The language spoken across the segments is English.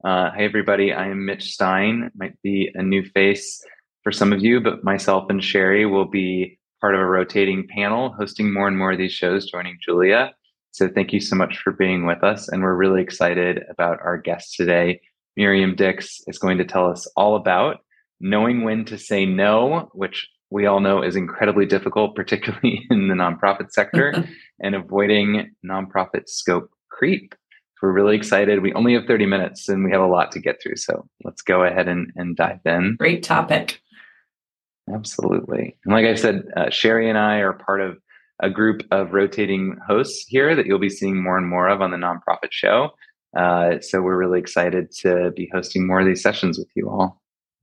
Hi, everybody. I am Mitch Stein. Might be a new face for some of you, but myself and Sherry will be part of a rotating panel hosting more and more of these shows, joining Julia. So thank you so much for being with us. And we're really excited about our guest today. Miriam Dix is going to tell us all about knowing when to say no, which we all know is incredibly difficult, particularly in the nonprofit sector, and avoiding nonprofit scope creep. We're really excited. We only have 30 minutes and we have a lot to get through. So let's go ahead and dive in. Great topic. Absolutely. And like I said, Sherry and I are part of a group of rotating hosts here that you'll be seeing more and more of on the nonprofit show. So we're really excited to be hosting more of these sessions with you all.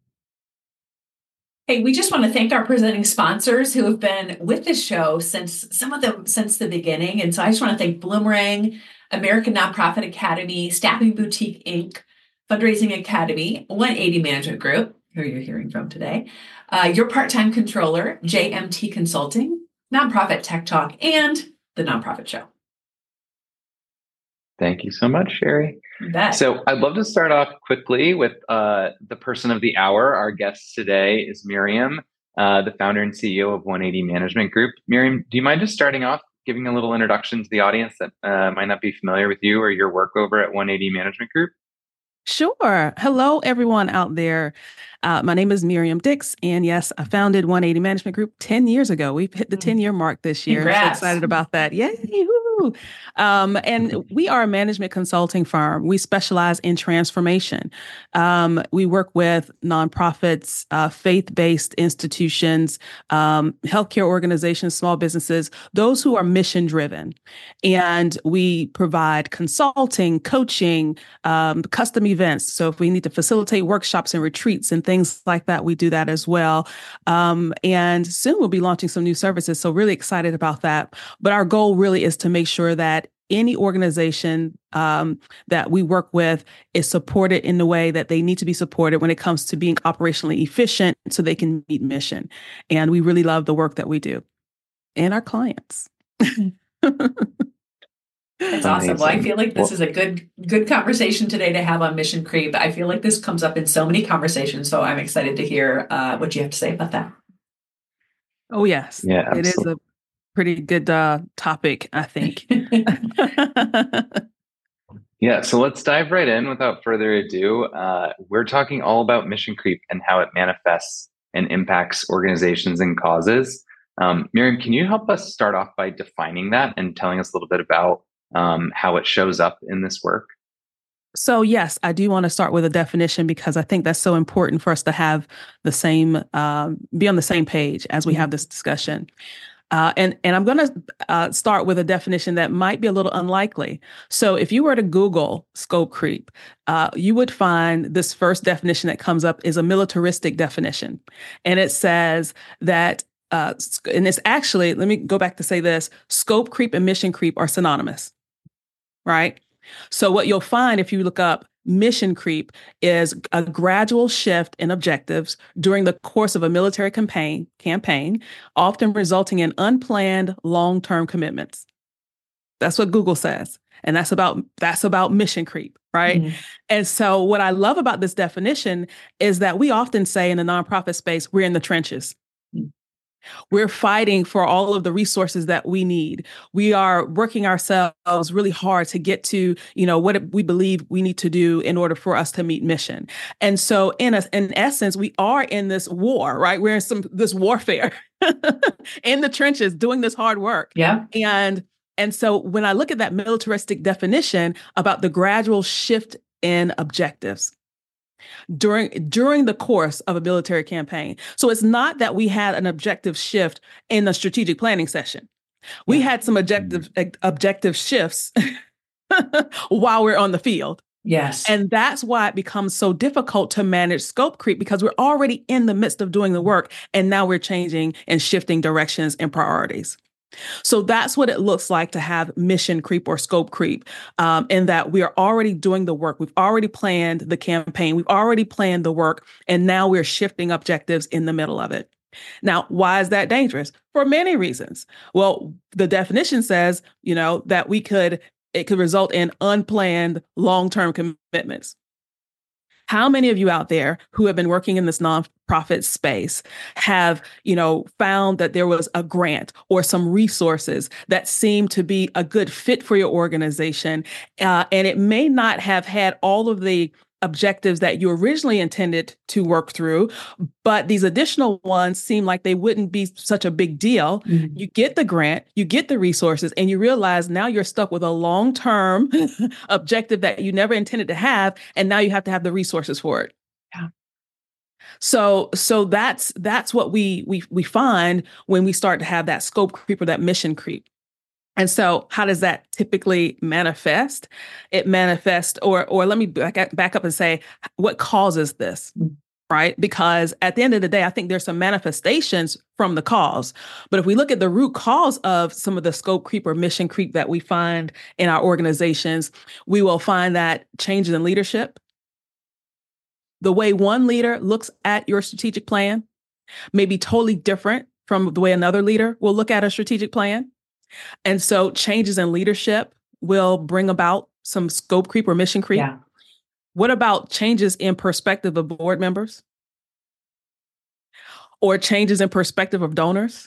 Hey, we just want to thank our presenting sponsors who have been with this show since some of them since the beginning. And so I just want to thank Bloomerang, American Nonprofit Academy, Staffing Boutique Inc., Fundraising Academy, 180 Management Group, who you're hearing from today, your part-time controller, JMT Consulting, Nonprofit Tech Talk, and the Nonprofit Show. Thank you so much, Sherry. So I'd love to start off quickly with the person of the hour. Our guest today is Miriam, the founder and CEO of 180 Management Group. Miriam, do you mind just starting off giving a little introduction to the audience that might not be familiar with you or your work over at 180 Management Group? Sure. Hello, everyone out there. My name is Miriam Dix, and yes, I founded 180 Management Group 10 years ago. We've hit the 10-year mark this year. Congrats. I'm so excited about that. Yay! Woo. And we are a management consulting firm. We specialize in transformation. We work with nonprofits, faith-based institutions, healthcare organizations, small businesses, those who are mission-driven. And we provide consulting, coaching, custom events. So if we need to facilitate workshops and retreats and things like that, we do that as well. And soon we'll be launching some new services. So really excited about that. But our goal really is to make sure that any organization that we work with is supported in the way that they need to be supported when it comes to being operationally efficient so they can meet mission. And we really love the work that we do and our clients. That's awesome. Well, I feel like this is a good conversation today to have on mission creep. I feel like this comes up in so many conversations, so I'm excited to hear what you have to say about that. Oh, yes. Yeah, absolutely. It is a pretty good topic, I think. Yeah, so let's dive right in without further ado. We're talking all about mission creep and how it manifests and impacts organizations and causes. Miriam, can you help us start off by defining that and telling us a little bit about how it shows up in this work? So yes, I do want to start with a definition because I think that's so important for us to have the same, be on the same page as we have this discussion. And I'm going to start with a definition that might be a little unlikely. So if you were to Google scope creep, you would find this first definition that comes up is a militaristic definition. And it says that, and it's actually, let me go back to say this, scope creep and mission creep are synonymous, right? So what you'll find if you look up mission creep is a gradual shift in objectives during the course of a military campaign, often resulting in unplanned long-term commitments. That's what Google says. And that's about mission creep, right? Mm-hmm. And so what I love about this definition is that we often say in the nonprofit space, we're in the trenches. We're fighting for all of the resources that we need. We are working ourselves really hard to get to, what we believe we need to do in order for us to meet mission. And so in essence, we are in this war, right? We're in this warfare in the trenches doing this hard work. Yeah. And so when I look at that militaristic definition about the gradual shift in objectives, during the course of a military campaign. So it's not that we had an objective shift in the strategic planning session. We had some objective shifts while we're on the field. Yes. And that's why it becomes so difficult to manage scope creep because we're already in the midst of doing the work. And now we're changing and shifting directions and priorities. So that's what it looks like to have mission creep or scope creep, in that we are already doing the work. We've already planned the campaign. We've already planned the work. And now we're shifting objectives in the middle of it. Now, why is that dangerous? For many reasons. Well, the definition says, that it could result in unplanned long-term commitments. How many of you out there who have been working in this nonprofit space have, found that there was a grant or some resources that seemed to be a good fit for your organization, and it may not have had all of the objectives that you originally intended to work through, but these additional ones seem like they wouldn't be such a big deal. Mm-hmm. You get the grant, you get the resources, and you realize now you're stuck with a long-term objective that you never intended to have, and now you have to have the resources for it. Yeah. So that's what we find when we start to have that scope creep or that mission creep. And so how does that typically manifest? It manifests, or let me back up and say, what causes this, right? Because at the end of the day, I think there's some manifestations from the cause. But if we look at the root cause of some of the scope creep or mission creep that we find in our organizations, we will find that changes in leadership. The way one leader looks at your strategic plan may be totally different from the way another leader will look at a strategic plan. And so changes in leadership will bring about some scope creep or mission creep. Yeah. What about changes in perspective of board members? Or changes in perspective of donors?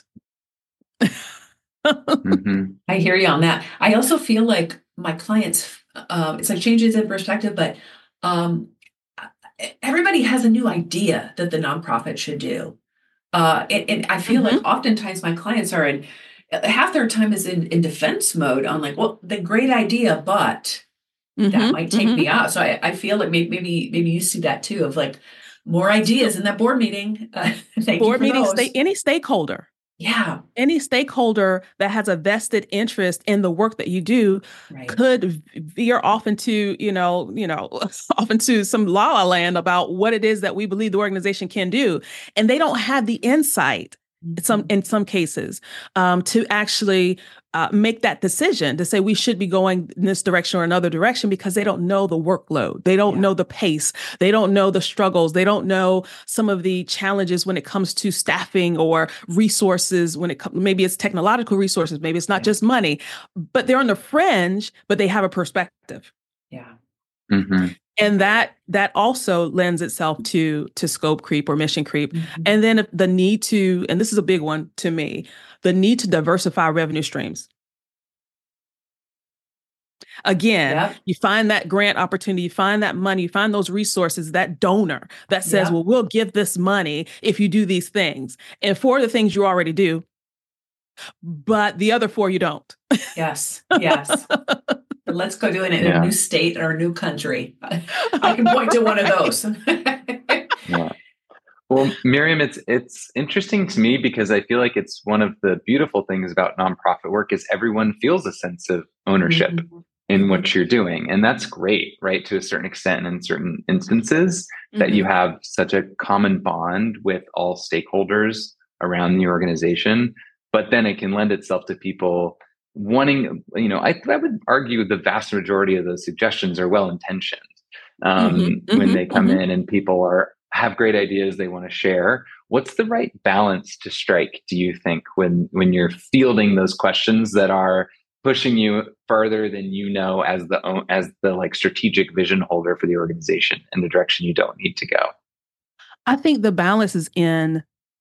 Mm-hmm. I hear you on that. I also feel like my clients, it's like changes in perspective, but everybody has a new idea that the nonprofit should do. And I feel like oftentimes my clients are in, half their time is in defense mode on like, well, the great idea, but that might take me out. So I feel like maybe you see that too, of like more ideas in that board meeting. Board meetings, any stakeholder. Yeah. Any stakeholder that has a vested interest in the work that you do could veer off into, off into some la-la land about what it is that we believe the organization can do. And they don't have the insight in some cases, to actually make that decision to say we should be going in this direction or another direction, because they don't know the workload. They don't know the pace. They don't know the struggles. They don't know some of the challenges when it comes to staffing or resources, maybe it's technological resources, maybe it's not just money, but they're on the fringe, but they have a perspective. Yeah. Mm-hmm. And that also lends itself to scope creep or mission creep. And then the need to, and this is a big one to me, the need to diversify revenue streams. Again, you find that grant opportunity, you find that money, you find those resources, that donor that says, well, we'll give this money if you do these things. And 4 of the things you already do, but the other 4 you don't. Yes. But let's go do it in a new state or a new country. I can point to one of those. Yeah. Well, Miriam, it's interesting to me because I feel like it's one of the beautiful things about nonprofit work is everyone feels a sense of ownership in what you're doing. And that's great, right? To a certain extent and in certain instances that you have such a common bond with all stakeholders around the organization. But then it can lend itself to people wanting, I would argue the vast majority of those suggestions are well-intentioned when they come in and people have great ideas they want to share. What's the right balance to strike, do you think, when you're fielding those questions that are pushing you further than as the like strategic vision holder for the organization in the direction you don't need to go? I think the balance is in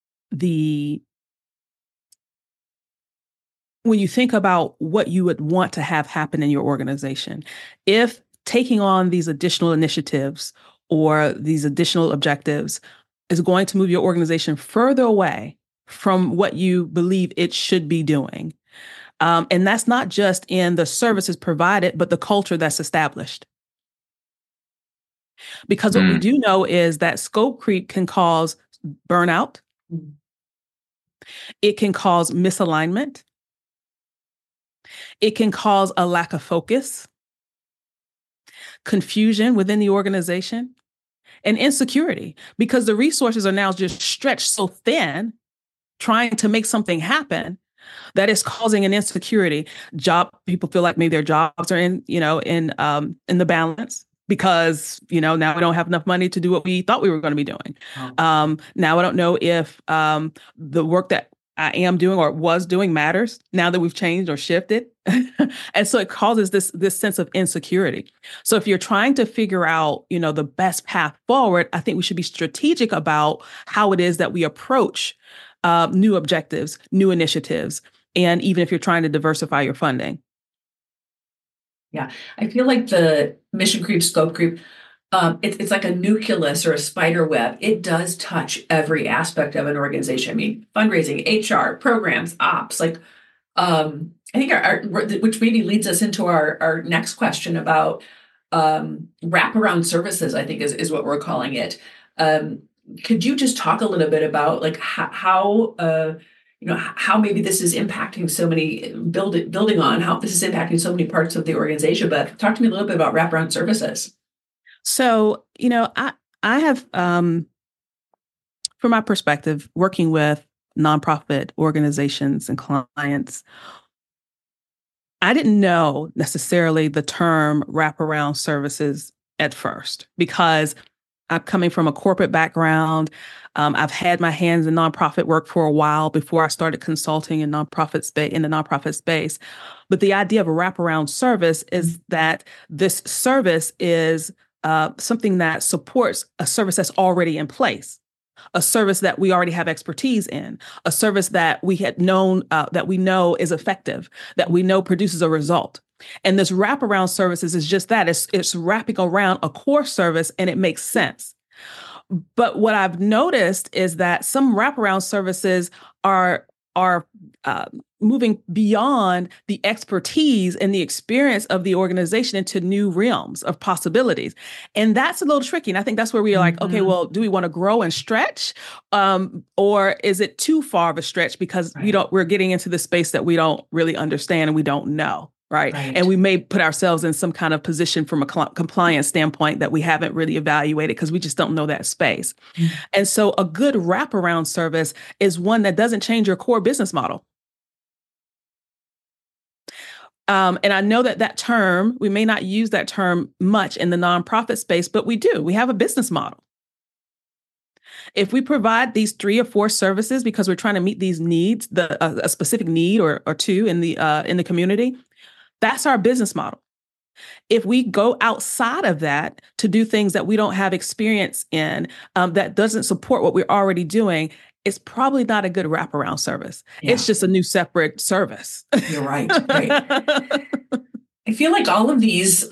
when you think about what you would want to have happen in your organization, if taking on these additional initiatives or these additional objectives is going to move your organization further away from what you believe it should be doing. And that's not just in the services provided, but the culture that's established. Because what we do know is that scope creep can cause burnout. It can cause misalignment. It can cause a lack of focus, confusion within the organization, and insecurity, because the resources are now just stretched so thin trying to make something happen that is causing an insecurity. People feel like maybe their jobs are in the balance because, now we don't have enough money to do what we thought we were going to be doing. Now I don't know if the work that I am doing or was doing matters now that we've changed or shifted. And so it causes this sense of insecurity. So if you're trying to figure out, the best path forward, I think we should be strategic about how it is that we approach new objectives, new initiatives, and even if you're trying to diversify your funding. Yeah, I feel like the mission creep, scope creep, it's like a nucleus or a spider web. It does touch every aspect of an organization. I mean, fundraising, HR, programs, ops. Like, I think which maybe leads us into our next question about wraparound services. I think is what we're calling it. Could you just talk a little bit about like how how maybe this is impacting so many building on how this is impacting so many parts of the organization? But talk to me a little bit about wraparound services. So, I have, from my perspective, working with nonprofit organizations and clients, I didn't know necessarily the term wraparound services at first because I'm coming from a corporate background. I've had my hands in nonprofit work for a while before I started consulting in the nonprofit space. But the idea of a wraparound service is that this service is something that supports a service that's already in place, a service that we already have expertise in, a service that we had known, that we know is effective, that we know produces a result. And this wraparound services is just that. It's wrapping around a core service and it makes sense. But what I've noticed is that some wraparound services are moving beyond the expertise and the experience of the organization into new realms of possibilities. And that's a little tricky. And I think that's where we're like, okay, well, do we want to grow and stretch? Or is it too far of a stretch because we're getting into the space that we don't really understand and we don't know. Right. And we may put ourselves in some kind of position from a compliance standpoint that we haven't really evaluated because we just don't know that space. Mm-hmm. And so a good wraparound service is one that doesn't change your core business model. And I know that term, we may not use that term much in the nonprofit space, but we do. We have a business model. If we provide these 3 or 4 services because we're trying to meet these needs, a specific need or two in the community, that's our business model. If we go outside of that to do things that we don't have experience in, that doesn't support what we're already doing, it's probably not a good wraparound service. Yeah. It's just a new separate service. You're right. I feel like all of these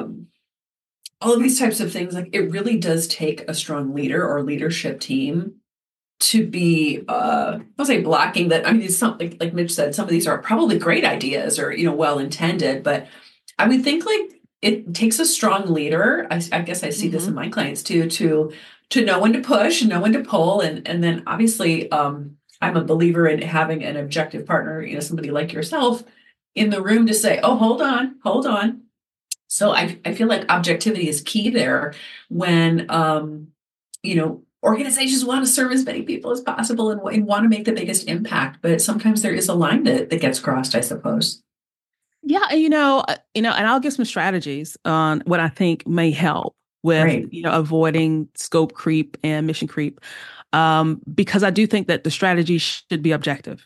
types of things, like it really does take a strong leader or leadership team to be, I'll say blocking that. I mean, it's something like Mitch said, some of these are probably great ideas or, well-intended, but I would think like it takes a strong leader. I guess I see this in my clients too, to know when to push and know when to pull. And then obviously, I'm a believer in having an objective partner, somebody like yourself in the room to say, oh, hold on. So I feel like objectivity is key there when, organizations want to serve as many people as possible and want to make the biggest impact, but sometimes there is a line that gets crossed, I suppose. Yeah, and I'll give some strategies on what I think may help with avoiding scope creep and mission creep, because I do think that the strategy should be objective.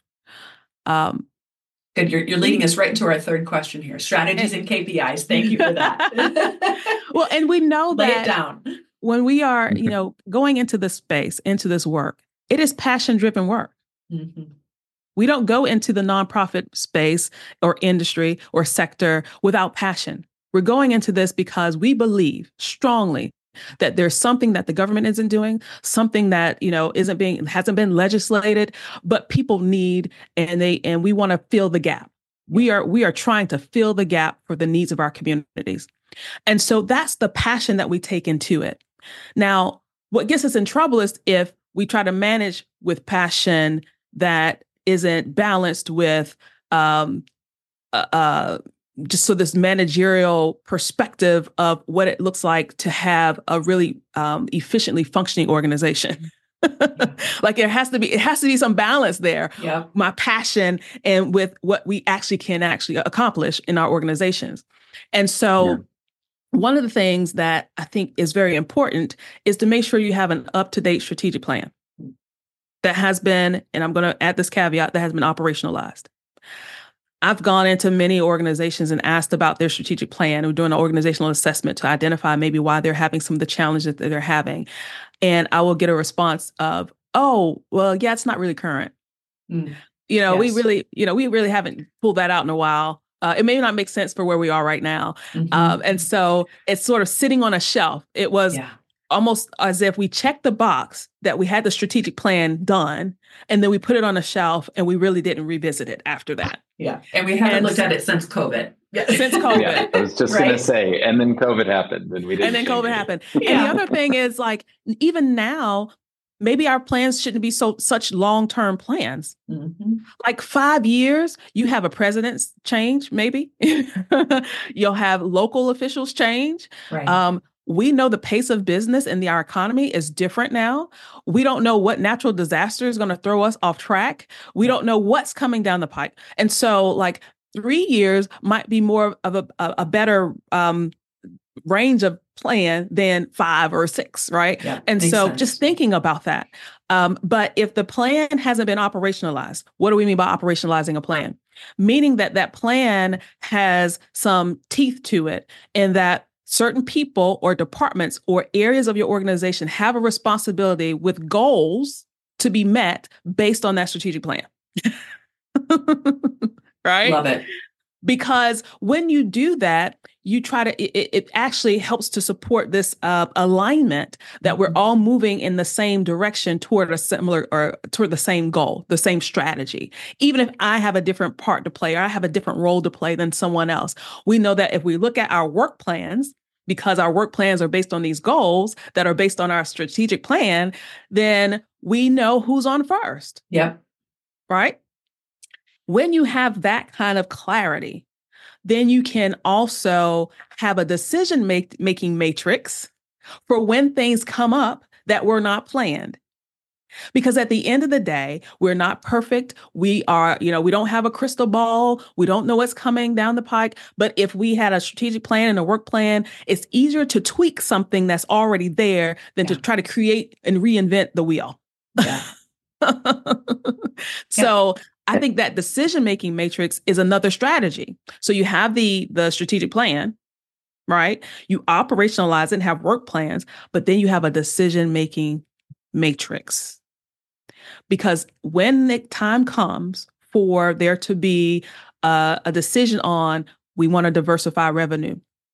Good, you're leading us right into our third question here: strategies and KPIs. Thank you for that. Well, and we know that lay it down. When we are, going into this space, into this work, it is passion-driven work. Mm-hmm. We don't go into the nonprofit space or industry or sector without passion. We're going into this because we believe strongly that there's something that the government isn't doing, something that, hasn't been legislated, but people need, and we want to fill the gap. We are trying to fill the gap for the needs of our communities. And so that's the passion that we take into it. Now, what gets us in trouble is if we try to manage with passion that isn't balanced with just so this managerial perspective of what it looks like to have a really efficiently functioning organization. Like it has to be some balance there. Yeah. My passion and with what we can accomplish in our organizations. And so one of the things that I think is very important is to make sure you have an up-to-date strategic plan. that has been, and I'm going to add this caveat, that has been operationalized. I've gone into many organizations and asked about their strategic plan. We're doing an organizational assessment to identify maybe why they're having some of the challenges that they're having. And I will get a response of, oh, well, yeah, it's not really current. Mm. Yes. we really haven't pulled that out in a while. It may not make sense for where we are right now. Mm-hmm. And so it's sort of sitting on a shelf. It was almost as if we checked the box that we had the strategic plan done, and then we put it on a shelf and we really didn't revisit it after that. Yeah. And we haven't looked at it since COVID. Since COVID. Yeah, I was just going to say, and then COVID happened and we didn't. And then COVID happened. Yeah. And the other thing is, like, even now, maybe our plans shouldn't be such long-term plans. Mm-hmm. Like 5 years, you have a president's change, maybe. You'll have local officials change. Right. We know the pace of business and our economy is different now. We don't know what natural disaster is going to throw us off track. We don't know what's coming down the pipe. And so, like, 3 years might be more of a better range of plan than 5 or 6, right? Yeah, and so sense. Just thinking about that. But if the plan hasn't been operationalized, what do we mean by operationalizing a plan? Meaning that that plan has some teeth to it, and that certain people or departments or areas of your organization have a responsibility with goals to be met based on that strategic plan. Right? Love it. Because when you do that, you try to, it actually helps to support this alignment that we're all moving in the same direction toward a similar, or toward the same goal, the same strategy. Even if I have a different part to play, or I have a different role to play than someone else, we know that if we look at our work plans, because our work plans are based on these goals that are based on our strategic plan, then we know who's on first. Yep. Right? When you have that kind of clarity, then you can also have a decision-making matrix for when things come up that were not planned. Because at the end of the day, we're not perfect. We are, we don't have a crystal ball. We don't know what's coming down the pike. But if we had a strategic plan and a work plan, it's easier to tweak something that's already there than to try to create and reinvent the wheel. Yeah. So I think that decision-making matrix is another strategy. So you have the strategic plan, right? You operationalize it and have work plans, but then you have a decision-making matrix. Because when the time comes for there to be a decision on, we want to diversify revenue,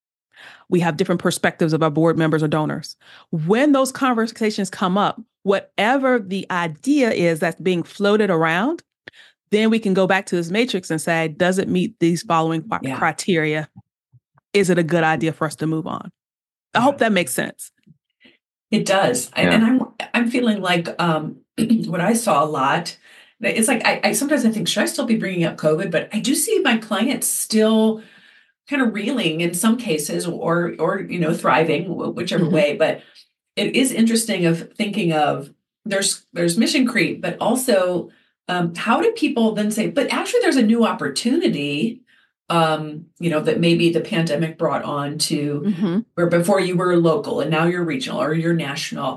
we have different perspectives of our board members or donors. When those conversations come up, whatever the idea is that's being floated around, then we can go back to this matrix and say, does it meet these following criteria? Is it a good idea for us to move on? I hope that makes sense. It does. Yeah. And I'm feeling like what I saw a lot, it's like, I sometimes I think, should I still be bringing up COVID? But I do see my clients still kind of reeling in some cases, or thriving, whichever way. But it is interesting of thinking of there's mission creep, but also how do people then say, but actually there's a new opportunity, that maybe the pandemic brought on to where before you were local and now you're regional or you're national.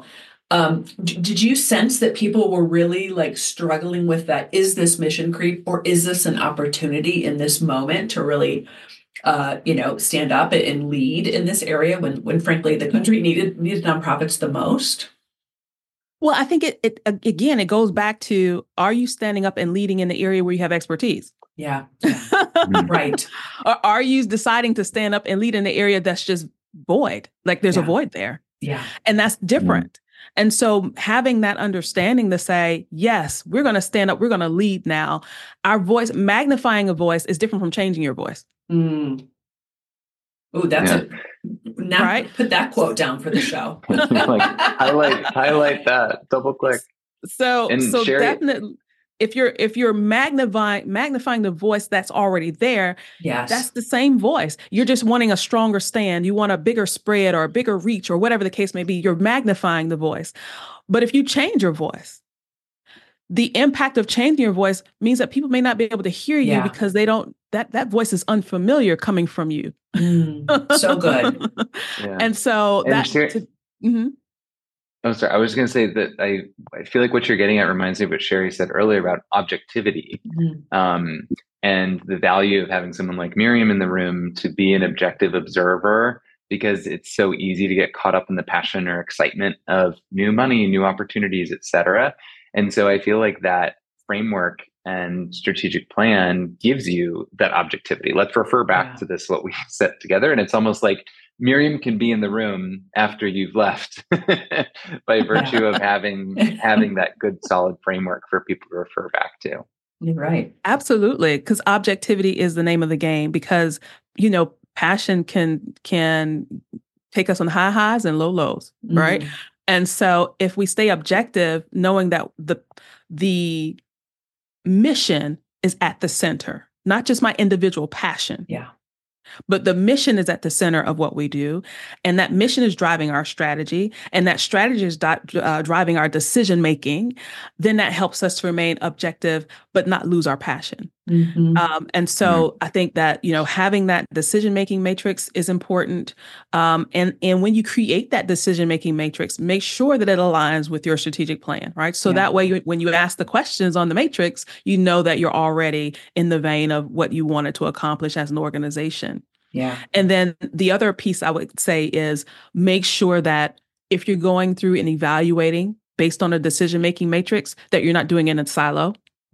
Did you sense that people were really like struggling with that? Is this mission creep, or is this an opportunity in this moment to really, stand up and lead in this area when frankly the country needed nonprofits the most? Well, I think it goes back to, are you standing up and leading in the area where you have expertise? Yeah. Right. Or are you deciding to stand up and lead in the area that's just void? Like there's a void there. Yeah. And that's different. And so having that understanding to say, yes, we're going to stand up, we're going to lead now. Our voice, magnifying a voice is different from changing your voice. Mm. Oh, that's right. Put that quote down for the show. Like highlight that, double click. So Sherry, definitely, if you're magnifying the voice that's already there, yes, that's the same voice. You're just wanting a stronger stand. You want a bigger spread or a bigger reach or whatever the case may be. You're magnifying the voice. But if you change your voice, the impact of changing your voice means that people may not be able to hear you because they don't, that voice is unfamiliar coming from you. So good. And so Oh, sorry. I was going to say that I feel like what you're getting at reminds me of what Sherry said earlier about objectivity, um, and the value of having someone like Miriam in the room to be an objective observer, because it's so easy to get caught up in the passion or excitement of new money, new opportunities, et cetera. And so I feel like that framework and strategic plan gives you that objectivity. Let's refer back to this, what we set together. And it's almost like Miriam can be in the room after you've left by virtue of having that good solid framework for people to refer back to. You're right. Absolutely. Because objectivity is the name of the game, because, passion can take us on high highs and low lows, right? And so if we stay objective, knowing that the mission is at the center, not just my individual passion. Yeah. But the mission is at the center of what we do. And that mission is driving our strategy. And that strategy is driving our decision making. Then that helps us to remain objective, but not lose our passion. And so I think that, having that decision making matrix is important. And when you create that decision making matrix, make sure that it aligns with your strategic plan, right? So that way, when you ask the questions on the matrix, you know that you're already in the vein of what you wanted to accomplish as an organization. Yeah. And then the other piece I would say is make sure that if you're going through and evaluating based on a decision-making matrix, that you're not doing it in a silo.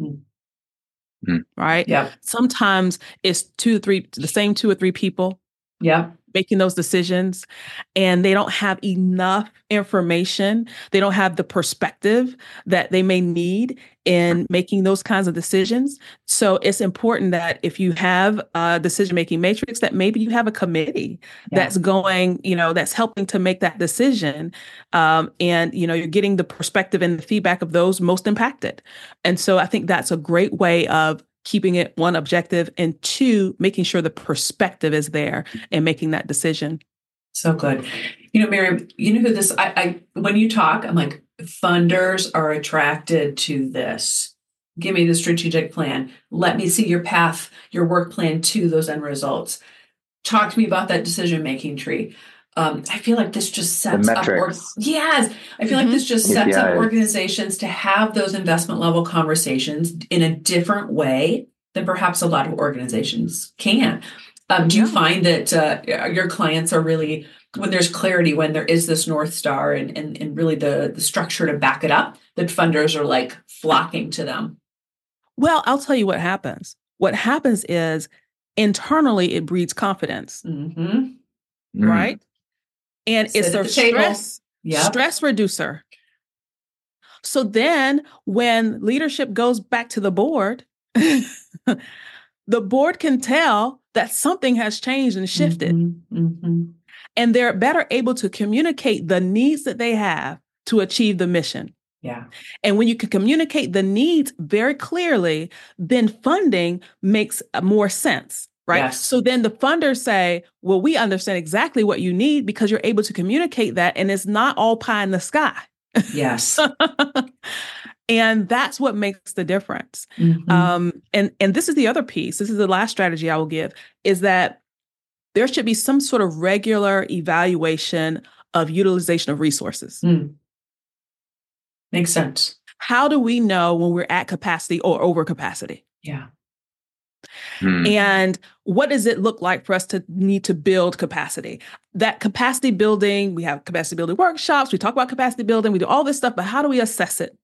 Right? Yeah. Sometimes it's the same 2 or 3 people. Yeah. Making those decisions, and they don't have enough information. They don't have the perspective that they may need in making those kinds of decisions. So it's important that if you have a decision-making matrix, that maybe you have a committee that's going, that's helping to make that decision. And, you're getting the perspective and the feedback of those most impacted. And so I think that's a great way of keeping it, 1, objective, and 2, making sure the perspective is there and making that decision. So good. Miriam, who this, when you talk, I'm like, funders are attracted to this. Give me the strategic plan. Let me see your path, your work plan to those end results. Talk to me about that decision-making tree. I feel like this just sets up. Yes, I feel like this just sets up organizations to have those investment level conversations in a different way than perhaps a lot of organizations can. Do you find that your clients are really, when there's clarity, when there is this North Star and really the structure to back it up, that funders are like flocking to them? Well, I'll tell you what happens. What happens is internally it breeds confidence, right? And it's a stress reducer. So then when leadership goes back to the board, the board can tell that something has changed and shifted. And they're better able to communicate the needs that they have to achieve the mission. Yeah. And when you can communicate the needs very clearly, then funding makes more sense. Right. Yes. So then the funders say, well, we understand exactly what you need because you're able to communicate that. And it's not all pie in the sky. Yes. And that's what makes the difference. And this is the other piece. This is the last strategy I will give, is that there should be some sort of regular evaluation of utilization of resources. Makes sense. How do we know when we're at capacity or over capacity? Yeah. And what does it look like for us to need to build capacity? That capacity building, we have capacity building workshops, we talk about capacity building, we do all this stuff, but how do we assess it?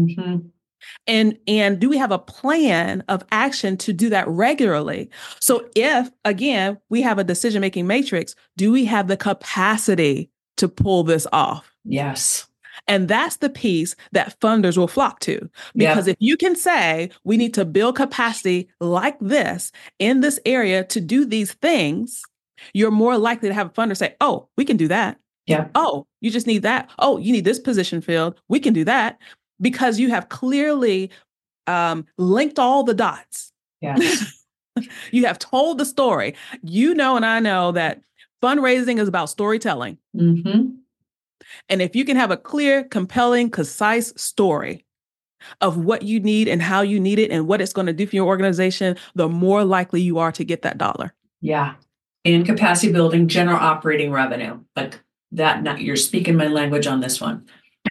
And do we have a plan of action to do that regularly? So if, again, we have a decision-making matrix, do we have the capacity to pull this off? Yes. And that's the piece that funders will flock to. Because if you can say, we need to build capacity like this in this area to do these things, you're more likely to have a funder say, oh, we can do that. Yeah. Oh, you just need that. Oh, you need this position filled. We can do that. Because you have clearly linked all the dots. Yes. You have told the story. And I know that fundraising is about storytelling. And if you can have a clear, compelling, concise story of what you need and how you need it and what it's going to do for your organization, the more likely you are to get that dollar. Yeah. And capacity building, general operating revenue, like that. You're speaking my language on this one.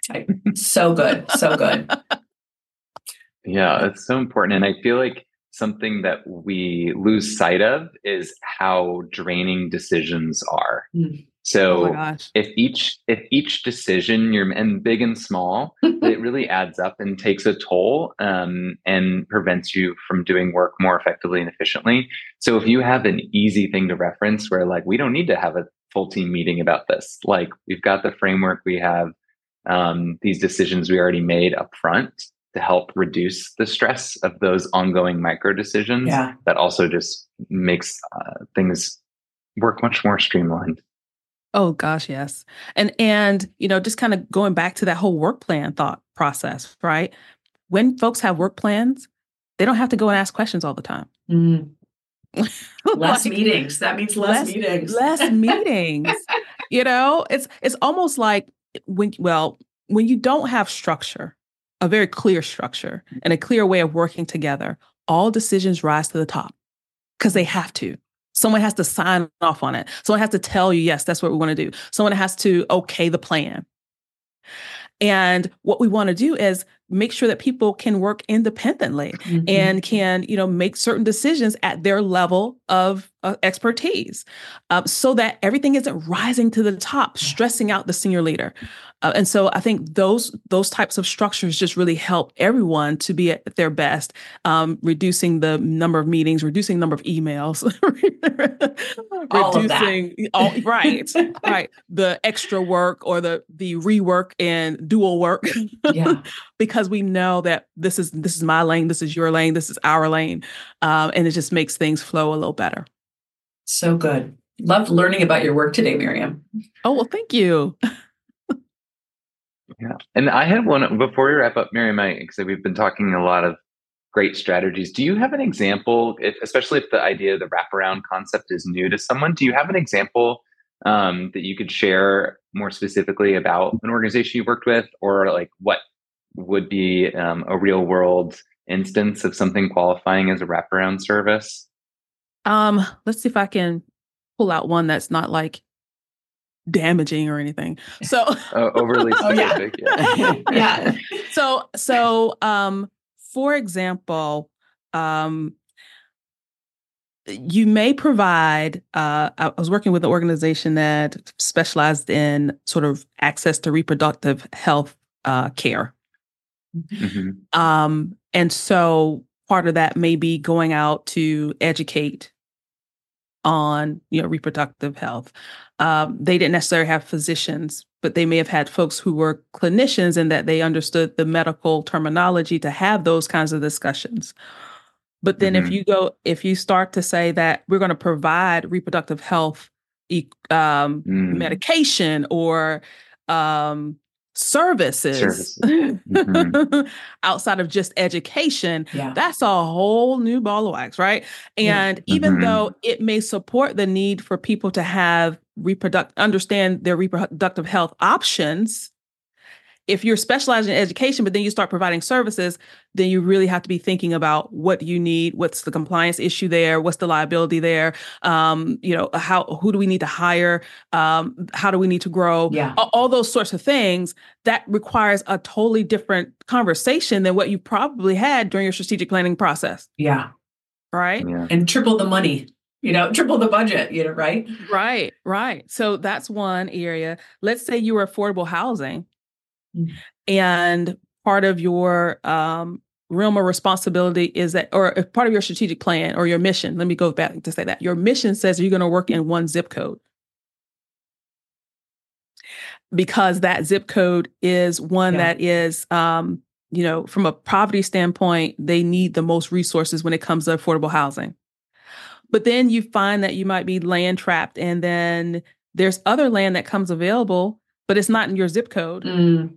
So good. So good. Yeah, it's so important. And I feel like something that we lose sight of is how draining decisions are. Mm. Oh my So gosh. if each decision you're and big and small, it really adds up and takes a toll, and prevents you from doing work more effectively and efficiently. So if you have an easy thing to reference where like we don't need to have a full team meeting about this, like we've got the framework, we have these decisions we already made up front to help reduce the stress of those ongoing micro decisions. Yeah. That also just makes things work much more streamlined. Oh gosh, yes. And just kind of going back to that whole work plan thought process, right? When folks have work plans, they don't have to go and ask questions all the time. Mm. Less Like, meetings. That means less meetings. Less meetings. It's almost like when you don't have structure, a very clear structure and a clear way of working together, all decisions rise to the top because they have to. Someone has to sign off on it. Someone has to tell you, yes, that's what we want to do. Someone has to okay the plan. And what we want to do is make sure that people can work independently and can, make certain decisions at their level of expertise, so that everything isn't rising to the top, stressing out the senior leader. And so I think those types of structures just really help everyone to be at their best, reducing the number of meetings, reducing the number of emails, All of that. Right. The extra work or the rework and dual work. Yeah. Because we know that this is my lane, this is your lane, this is our lane. And it just makes things flow a little better. So good. Loved learning about your work today, Miriam. Oh, well, thank you. Yeah. And I had one before we wrap up, Miriam, because we've been talking a lot of great strategies. Do you have an example, especially if the idea of the wraparound concept is new to someone, do you have an example that you could share more specifically about an organization you worked with, or like what would be a real world instance of something qualifying as a wraparound service? Let's see if I can pull out one that's not like damaging or anything. So overly specific. Yeah. So for example, you may provide, I was working with an organization that specialized in sort of access to reproductive health care. Mm-hmm. And so part of that may be going out to educate on, reproductive health. They didn't necessarily have physicians, but they may have had folks who were clinicians and that they understood the medical terminology to have those kinds of discussions. But then if you start to say that we're going to provide reproductive health medication or services outside of just education, that's a whole new ball of wax, right? And even though it may support the need for people to have understand their reproductive health options, if you're specialized in education, but then you start providing services, then you really have to be thinking about what you need, what's the compliance issue there, what's the liability there, who do we need to hire, how do we need to grow, all those sorts of things. That requires a totally different conversation than what you probably had during your strategic planning process. Yeah. Right. Yeah. And triple the money. Triple the budget, right? Right. So that's one area. Let's say you were affordable housing. And part of your realm of responsibility is that, or part of your strategic plan or your mission, let me go back to say that your mission says you're going to work in one zip code, because that zip code is one that is, from a poverty standpoint, they need the most resources when it comes to affordable housing. But then you find that you might be land trapped, and then there's other land that comes available, but it's not in your zip code.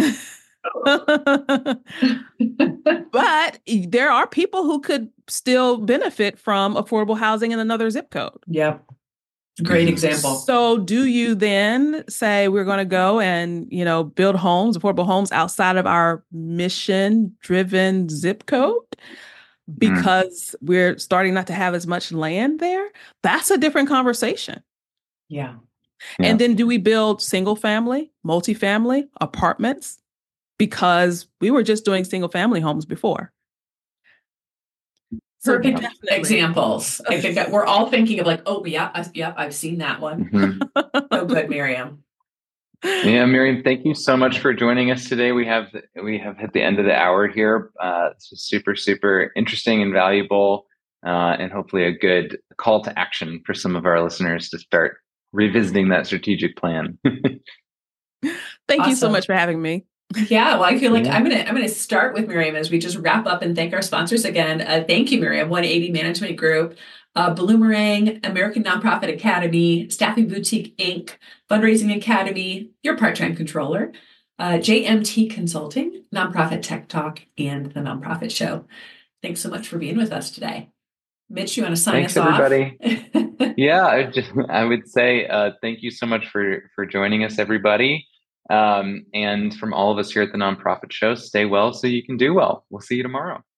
But there are people who could still benefit from affordable housing in another zip code. Yep. Great example. So do you then say we're going to go and, build homes, affordable homes outside of our mission-driven zip code because we're starting not to have as much land there? That's a different conversation. Yeah. Yeah. And then do we build single family, multifamily, apartments? Because we were just doing single family homes before. So Perfect definitely. examples. I think that we're all thinking of like, oh, yeah, I've seen that one. So good, Miriam. Yeah, Miriam, thank you so much for joining us today. We have hit the end of the hour here. It's super, super interesting and valuable, and hopefully a good call to action for some of our listeners to start revisiting that strategic plan. Thank you so much for having me. Yeah, well, I feel like I'm gonna start with Miriam as we just wrap up and thank our sponsors again. Thank you, Miriam, 180 Management Group, Bloomerang, American Nonprofit Academy, Staffing Boutique Inc., Fundraising Academy, your part-time controller, JMT Consulting, Nonprofit Tech Talk, and the Nonprofit Show. Thanks so much for being with us today. Mitch, you want to sign us off? Thanks, everybody. Yeah, I would say thank you so much for joining us, everybody. And from all of us here at the Nonprofit Show, stay well so you can do well. We'll see you tomorrow.